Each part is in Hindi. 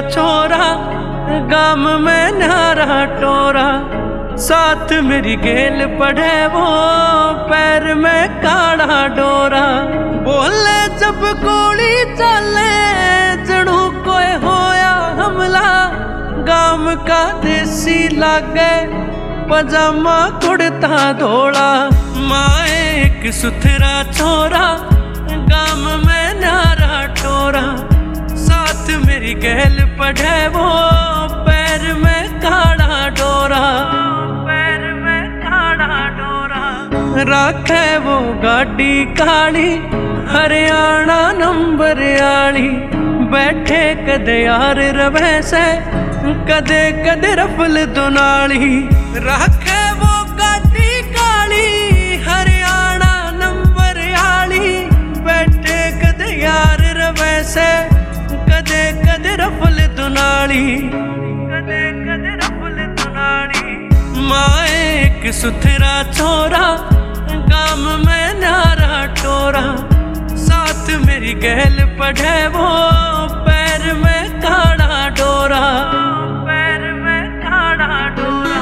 छोरा, गाम में न्यारा टोरा। साथ मेरी गेल पढ़े वो, पैर में काड़ा डोरा। बोले जब गोली चले, जड़ू कोई होया हमला। गाम का देसी लागे, पजामा कुड़ता धोला। माँ एक सुथरा छोरा, गाम में न्यारा टोरा। साथ मेरी गैल पढ़े वो, पैर में काड़ा डोरा। पैर में काड़ा डोरा। राखे वो गाड़ी काली, हरियाणा नंबर आली। बैठे कदे यार रवे से, कदे कदे रफल दुनाली। राखे वो गाड़ी काली, हरियाणा नंबर आली। बैठे कदे यार रवे से, कदे कदे रफल दुनाली। कदे कदे रफल दुनाली। माँ एक सुथरा छोरा, गाम में न्यारा टोरा। साथ मेरी गैल पढ़े वो, पैर में काड़ा डोरा। पैर में काड़ा डोरा।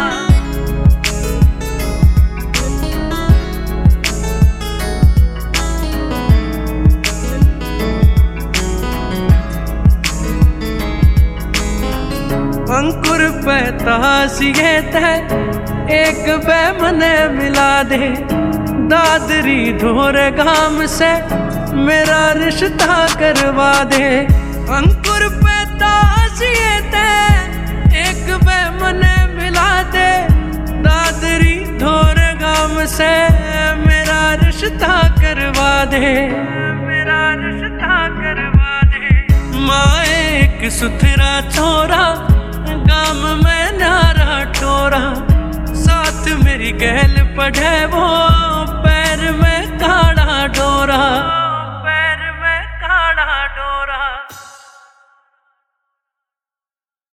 अंकुर पैतासिए थे, एक बे मने मिला दे। दादरी धोर गाम से, मेरा रिश्ता करवा दे। अंकुर पैतासिए थे, एक बे मने मिला दे। दादरी धोर गाम से, मेरा रिश्ता करवा दे। मेरा रिश्ता करवा दे। माँ एक सुथरा छोरा, गाम में न्यारा टोरा। साथ मेरी गैल पढ़े वो,